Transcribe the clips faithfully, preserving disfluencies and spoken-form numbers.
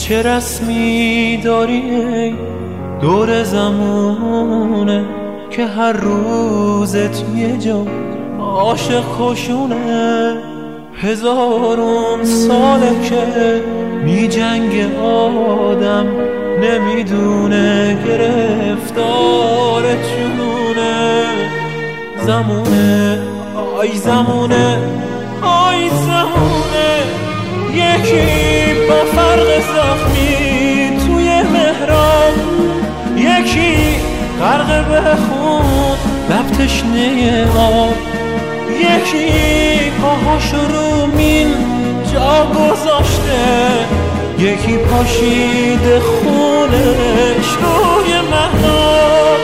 چه رسمی داری ای دور زمونه که هر روزت یه جا عاشق کشونه؟ هزارون ساله که می جنگ آدم نمیدونه گرفتار چونه. زمونه آی زمونه آی زمونه، یکی با فرق زخمی توی محراب، یکی غرق به خون لب تشنه آب، یکی پاهاشو رو مین جا گذاشته، یکی پاشیده خونش روی مهناب.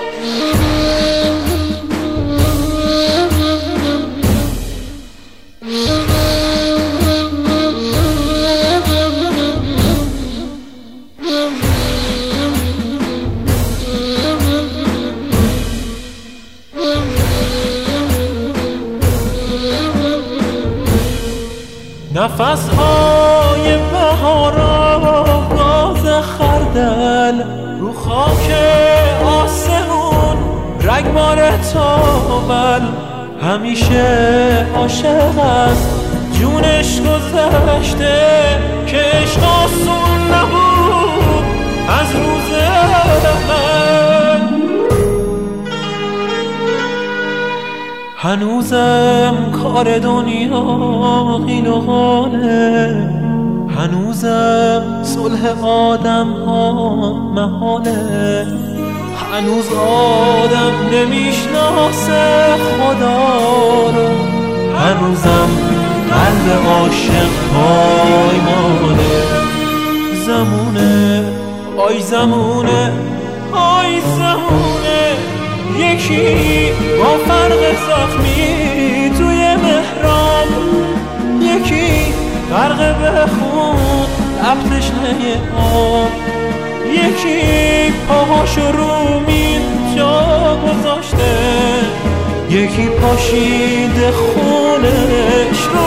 نفس های بهارا باز خردل رو خاک آسمون رگبار تاول، همیشه عاشق است جونش گذشته که عشق آسون نبود از روز اول. هنوزم کار دنیا قیل و قاله، هنوزم صلح آدم ها محاله، هنوز آدم نمیشناسه خدا رو، هنوزم قلب عاشق پایماله. زمونه آی زمونه آی زمونه، یکی با فرق زخمی توی محراب، یکی غرق به خون لب تشنه آب، یکی پاهاشو رو مین جا گذاشته، یکی پاشیده خونش رو